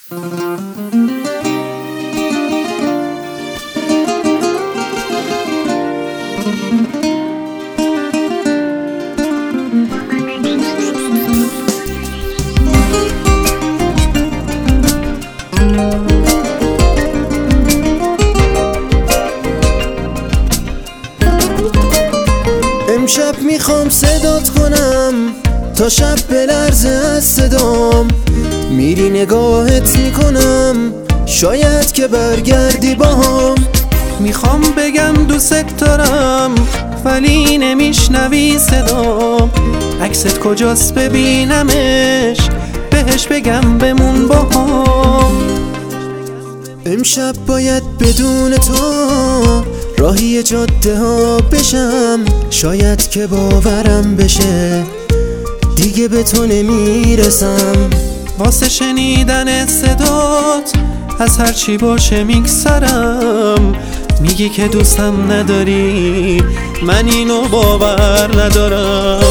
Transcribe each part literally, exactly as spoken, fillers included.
امشب میخوام صدات کنم تا شب بلرزه از صدام، میری نگاهت میکنم شاید که برگردی باهام. میخوام بگم دوست دارم ولی نمیشنوی صدام، عکست کجاست ببینمش بهش بگم بمون باهام. امشب باید بدون تو راهی جاده ها بشم، شاید که باورم بشه دیگه به تو نمیرسم. واسه شنیدن صدات از هرچی باشه میگذرم، میگی که دوستم نداری من اینو باور ندارم.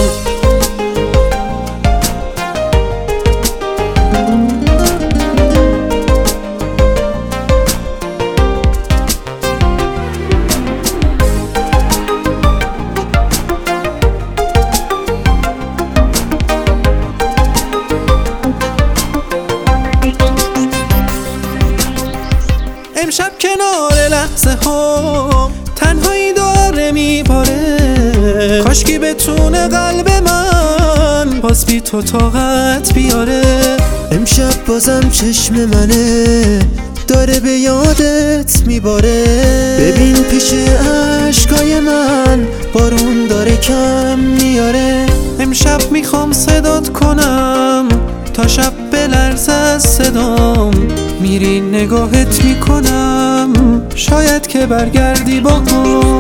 امشب کنار لحظه ها تنهایی داره میباره، کاشکی بتونه قلب من باز بی تو طاقت بیاره. امشب بازم چشم منه داره به یادت میباره، ببین پیش عشقای من بارون داره کم میاره. امشب میخوام صدات کنم تا شب بلرزه از صدام، میری نگاهت میکنم شاید که برگردی باهام.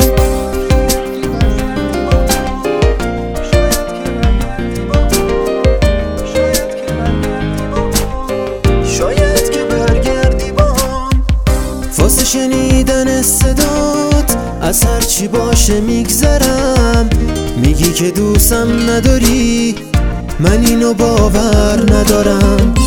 شاید که برگردی باهام. واسه شنیدن صدات از هرچی باشه میگذرم، میگی که دوستم نداری من اینو باور ندارم.